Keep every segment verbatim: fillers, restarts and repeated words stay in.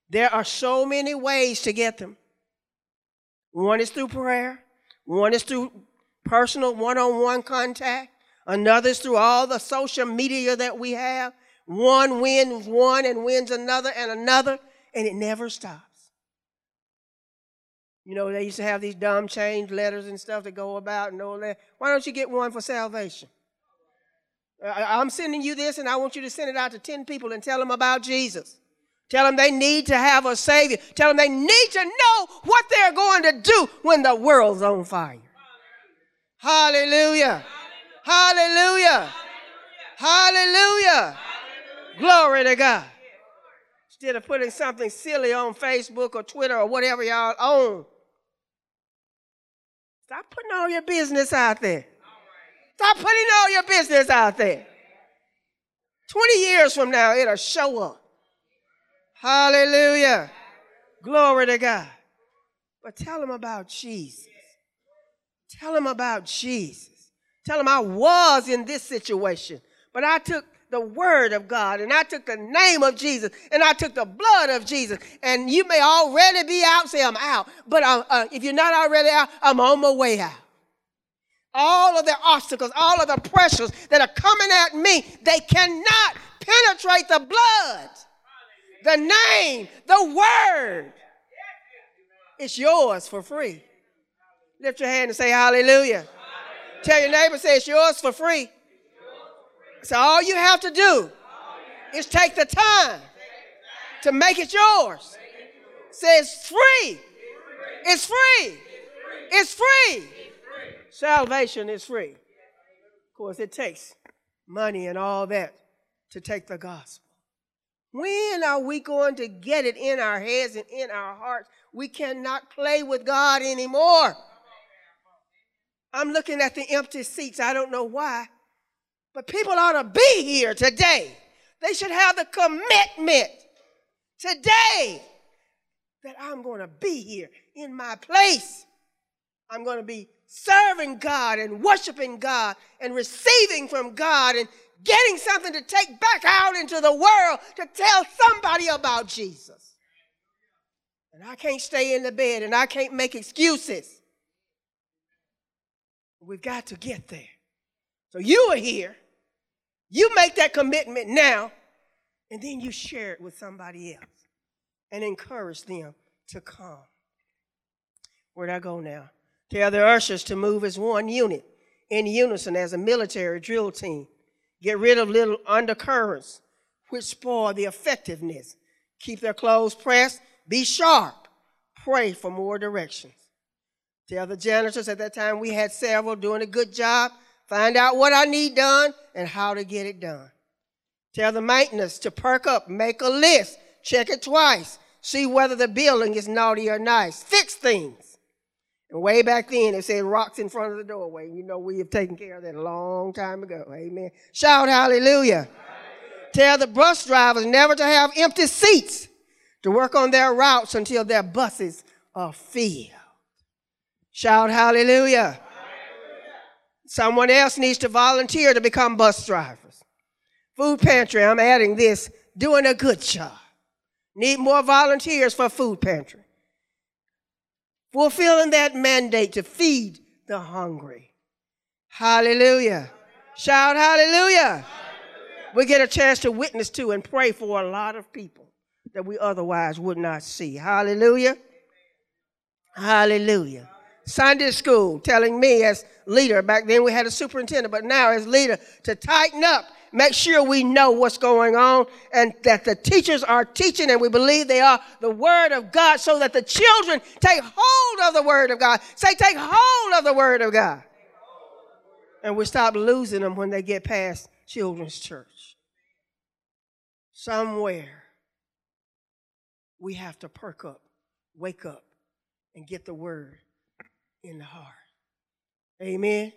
There are so many ways to get them. One is through prayer. One is through personal one-on-one contact. Another is through all the social media that we have. One wins one and wins another and another, and it never stops. You know, they used to have these dumb change letters and stuff that go about and all that. Why don't you get one for salvation? I'm sending you this, and I want you to send it out to ten people and tell them about Jesus. Tell them they need to have a Savior. Tell them they need to know what they're going to do when the world's on fire. Hallelujah. Hallelujah. Hallelujah. Glory to God. Instead of putting something silly on Facebook or Twitter or whatever y'all own, stop putting all your business out there. Stop putting all your business out there. twenty years from now, it'll show up. Hallelujah. Glory to God. But tell them about Jesus. Tell them about Jesus. Tell them I was in this situation, but I took the word of God, and I took the name of Jesus, and I took the blood of Jesus. And you may already be out, say I'm out. But I'm, uh, if you're not already out, I'm on my way out. All of the obstacles, all of the pressures that are coming at me, they cannot penetrate the blood, the name, the word. It's yours for free. Lift your hand and say hallelujah. Hallelujah. Tell your neighbor, say it's yours for free. So all you have to do is take the time to make it yours. Say it's free. It's free. It's free. Salvation is free. Of course, it takes money and all that to take the gospel. When are we going to get it in our heads and in our hearts? We cannot play with God anymore. I'm looking at the empty seats. I don't know why. But people ought to be here today. They should have the commitment today that I'm going to be here in my place. I'm going to be serving God and worshiping God and receiving from God and getting something to take back out into the world to tell somebody about Jesus. And I can't stay in the bed and I can't make excuses. We've got to get there. So you are here. You make that commitment now, and then you share it with somebody else and encourage them to come. Where'd I go now? Tell the ushers to move as one unit, in unison as a military drill team. Get rid of little undercurrents which spoil the effectiveness. Keep their clothes pressed. Be sharp. Pray for more directions. Tell the janitors, at that time we had several doing a good job. Find out what I need done and how to get it done. Tell the maintenance to perk up, make a list, check it twice, see whether the building is naughty or nice. Fix things. And way back then, it said rocks in front of the doorway. You know, we have taken care of that a long time ago. Amen. Shout hallelujah. Hallelujah. Tell the bus drivers never to have empty seats, to work on their routes until their buses are filled. Shout hallelujah. Hallelujah. Someone else needs to volunteer to become bus drivers. Food pantry, I'm adding this, doing a good job. Need more volunteers for food pantry. Fulfilling that mandate to feed the hungry. Hallelujah. Shout hallelujah. Hallelujah. We get a chance to witness to and pray for a lot of people that we otherwise would not see. Hallelujah. Hallelujah. Sunday school telling me as leader, back then we had a superintendent, but now as leader, to tighten up, make sure we know what's going on and that the teachers are teaching and we believe they are the word of God so that the children take hold of the word of God. Say, take hold of the word of God. And we stop losing them when they get past children's church. Somewhere we have to perk up, wake up, and get the word in the heart. Amen.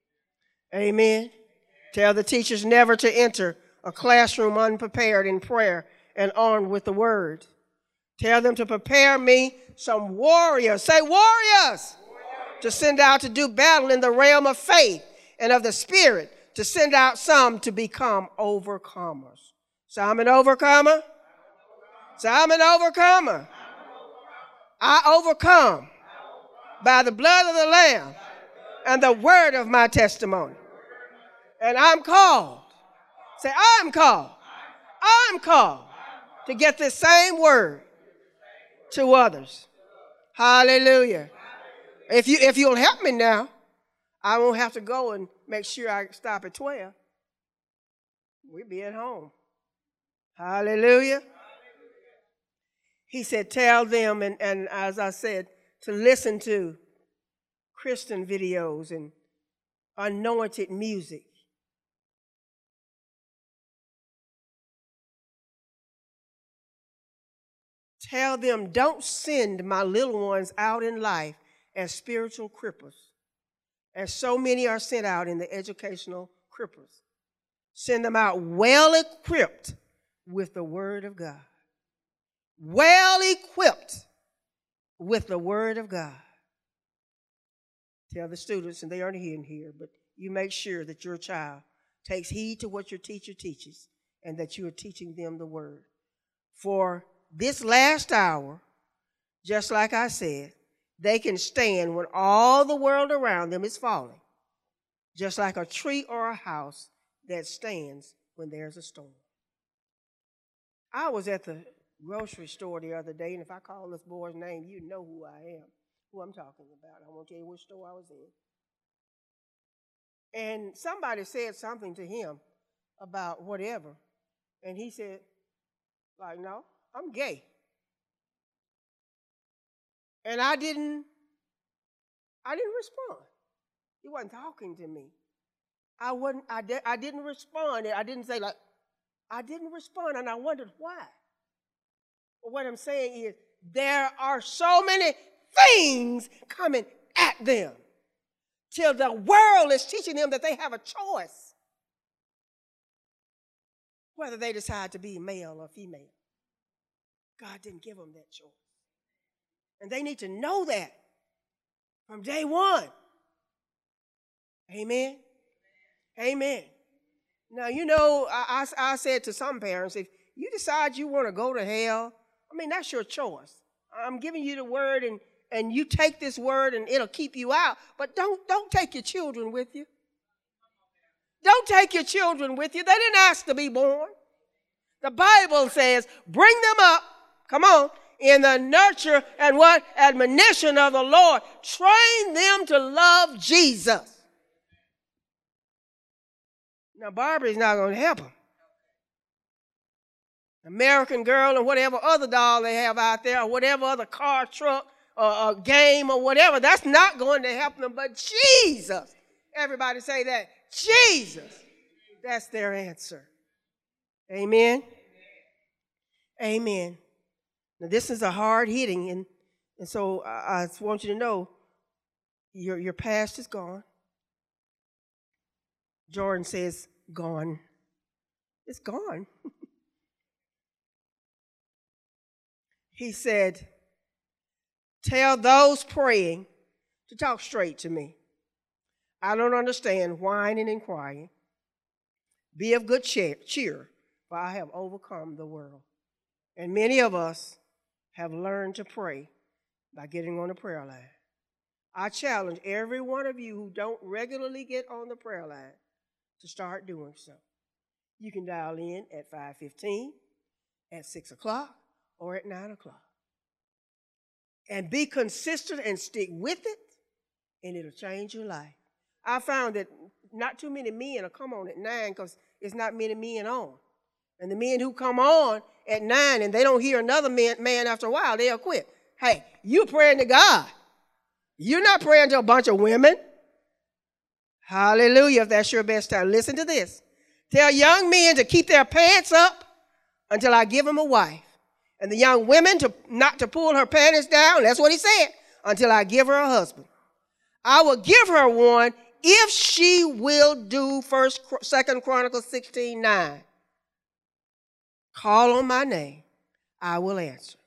Amen. Tell the teachers never to enter a classroom unprepared in prayer and armed with the word. Tell them to prepare me some warriors. Say warriors. Warriors. To send out to do battle in the realm of faith and of the spirit. To send out some to become overcomers. So I'm an overcomer. So I'm an overcomer. I overcome by the blood of the Lamb and the word of my testimony. And I'm called. Say, I'm called. I'm called to get this same word to others. Hallelujah. If you if you'll help me now, I won't have to go and make sure I stop at twelve. We'll be at home. Hallelujah. He said, tell them, and, and as I said, to listen to Christian videos and anointed music. Tell them, don't send my little ones out in life as spiritual cripples, as so many are sent out in the educational cripples. Send them out well equipped with the word of God. Well equipped with the word of God. Tell the students, and they aren't in here, but you make sure that your child takes heed to what your teacher teaches and that you are teaching them the word. For this last hour, just like I said, they can stand when all the world around them is falling, just like a tree or a house that stands when there's a storm. I was at the grocery store the other day, and if I call this boy's name, you know who I am, who I'm talking about. I won't tell you which store I was in. And somebody said something to him about whatever, and he said, like, no, I'm gay. And I didn't, I didn't respond. He wasn't talking to me. I wasn't, I, de- I didn't respond. I didn't say like, I didn't respond, and I wondered why. But what I'm saying is, there are so many things coming at them till the world is teaching them that they have a choice whether they decide to be male or female. God didn't give them that choice. And they need to know that from day one. Amen. Amen. Now, you know, I, I, I said to some parents, if you decide you want to go to hell, I mean, that's your choice. I'm giving you the word, and, and you take this word, and it'll keep you out. But don't, don't take your children with you. Don't take your children with you. They didn't ask to be born. The Bible says, bring them up, come on, in the nurture and what? Admonition of the Lord. Train them to love Jesus. Now, Barbie's not going to help them. American Girl or whatever other doll they have out there, or whatever other car, truck, or, or game, or whatever, that's not going to help them. But Jesus, everybody say that. Jesus, that's their answer. Amen. Amen. Now, this is a hard hitting, and, and so I, I just want you to know your, your past is gone. Jordan says, gone. It's gone. He said, tell those praying to talk straight to me. I don't understand whining and crying. Be of good cheer, for I have overcome the world. And many of us have learned to pray by getting on the prayer line. I challenge every one of you who don't regularly get on the prayer line to start doing so. You can dial in at five fifteen, at six o'clock, or at nine o'clock. And be consistent and stick with it, and it'll change your life. I found that not too many men will come on at nine because there's not many men on. And the men who come on at nine and they don't hear another man, man after a while, they'll quit. Hey, you praying to God. You're not praying to a bunch of women. Hallelujah, if that's your best time. Listen to this. Tell young men to keep their pants up until I give them a wife. And the young women to not to pull her panties down. That's what he said. Until I give her a husband. I will give her one if she will do First, Second Chronicles sixteen nine. Call on my name. I will answer.